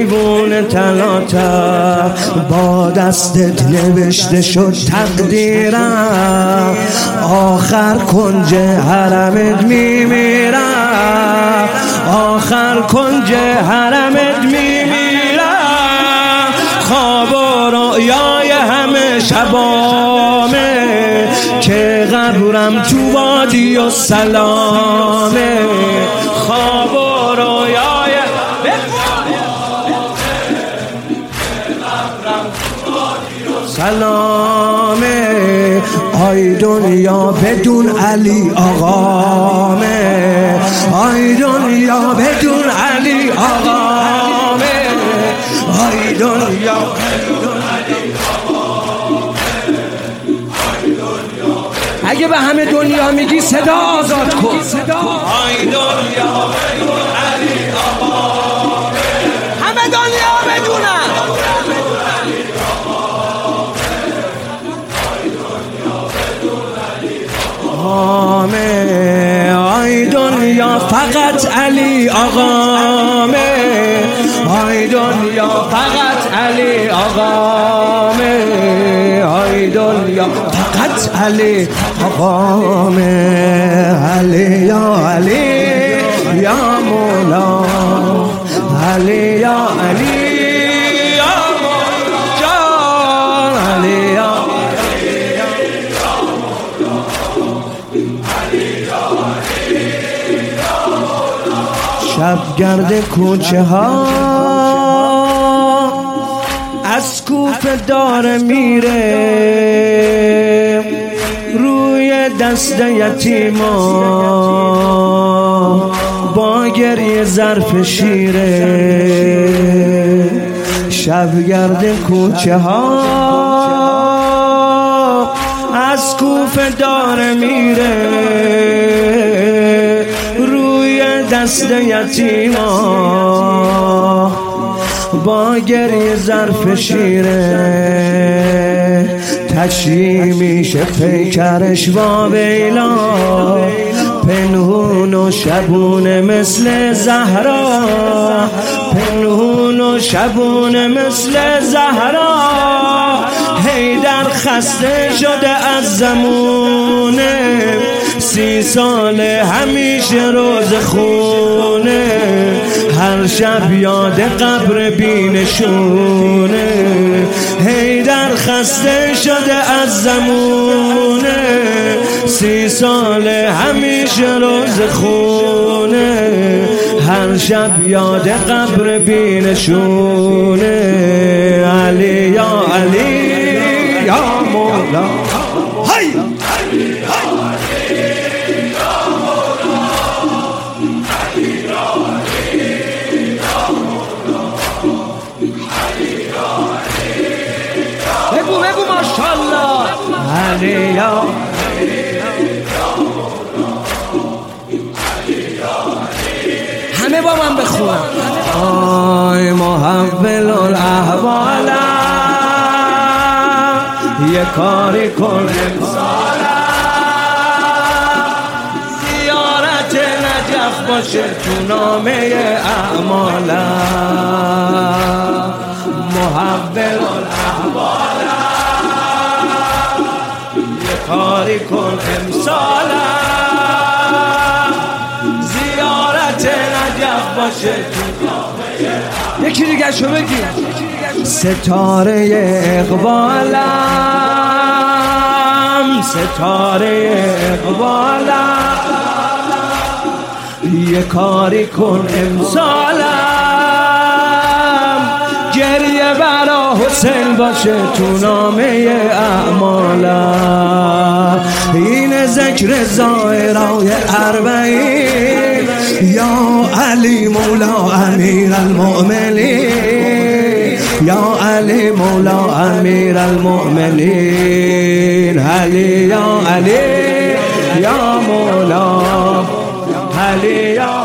ایوون تلاتا با دستت نوشته شد تقدیرم، آخر کنج حرمت میمیرم، آخر کنج حرمت میمیرم. خواب و رویای همه شبامه که قبرم تو وادی و سلامه. خواب و رویای سلامه. آی دنیا بدون علی آقامه، آی دنیا بدون علی آقامه، آی دنیا بدون علی آقامه. اگه به همه دنیا میگی صدا آزاد کن، صدا. آی دنیا بدون علی آقامه، همه دنیا بدونن. آی دنیا فقط علی آقامه، آی دنیا فقط علی آقامه، آی دنیا فقط علی آقامه. علی یا علی یا مولا، علی یا علی یا مولا جان، علی یا شب گرد کوچه ها از کوفه داره میره، روی دست یتیما با گریه ظرف شیره. شب گرد کوچه ها از کوفه داره میره، دست یتیما با گریه ظرف شیره. تشریح میشه پیکرش با ویلا، پنهون و شبونه مثل زهرا، پنهون و شبونه مثل زهرا. حیدر خسته شده از زمونه، 30 ساله همیشه روز خونه، هر شب یاد قبر بینشونه. حیدر خسته شده از زمونه، 30 ساله همیشه روز خونه، هر شب یاد قبر بینشونه. علی یا علی یا مولا، هی بگو ماشاءالله. علی یا همه با من بخونم. آی محول الاحوالم، یه کاری کن زیارت نجف باشه تو نامه اعمالم. محول الاحوالم، یه کاری کن امسالم زیارت نجف باشه تو نامه. یکی دیگه شو بگی. ستاره اقبالم، ستاره اقبالم، یه کاری کن امسالم گریه برا حسین باشه تو نامه اعمالم. این ذکر زائرای اربعین، یا علی مولا امیر المؤمنین، یا علی مولا امیر المؤمنین. علی یا علی یا مولا، علی یا